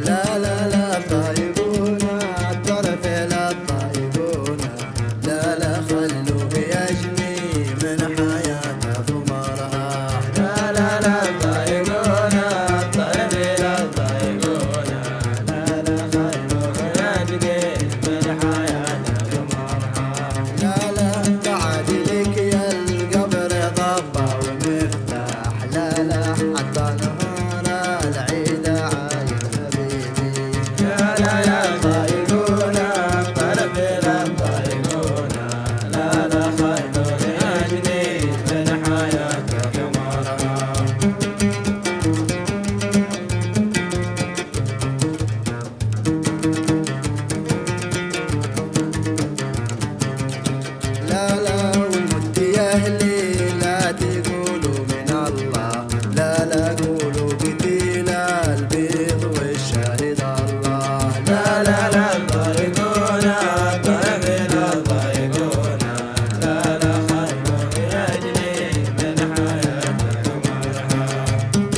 لا لا لا طيبون الطرف لا طيبون، لا لا خلوه يجني من حياته ثمرها. لا لا لا طيبون الطرف لا طيبون، لا لا خلوه يجني من حياته ثمرها. لا لا بعد لك يا القبر ضبة ومفتاح، لا لا حتى نهار العيد عايد حبيبي. لا لا لا طيبون الطرف لا طيبون، لا لا خلوه يجني من حياته ثمرها. لا لا ومت يا اهلي لا تقولوا من الله، لا لا قولوا قتيل البيض والشهيد الله. لا لا لا طيبون الطرف لا طيبون، لا لا خلوه يجني من حياته ثمرها.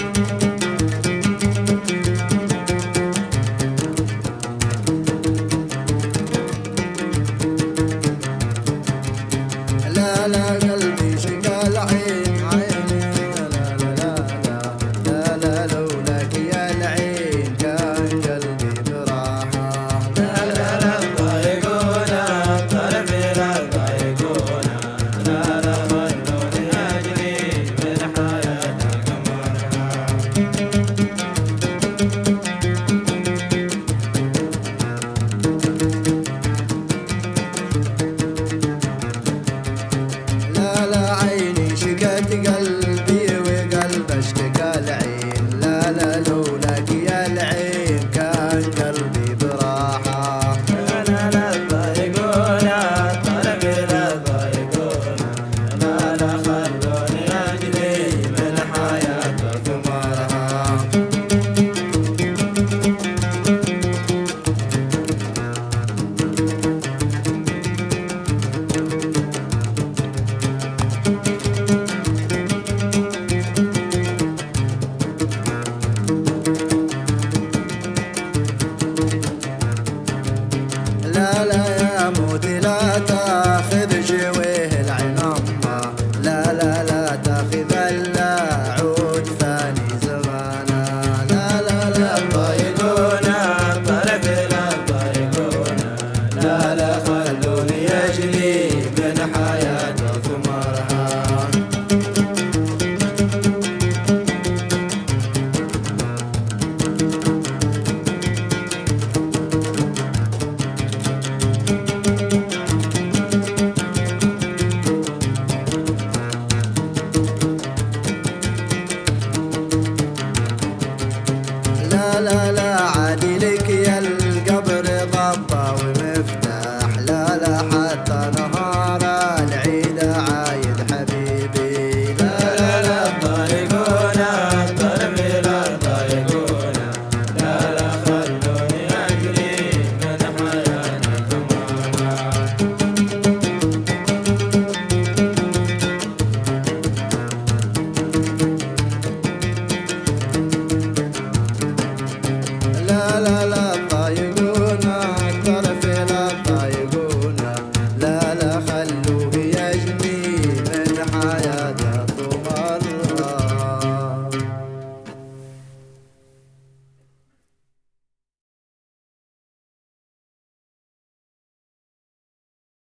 لا لا قلبي شقى العين عيني، لا لا لا لا لا لا لولاك يا العين كان قلبي براحة. لا لا لا طيبون الطرف لا طيبون، لا لا خلوه يجني من حياته ثمرها.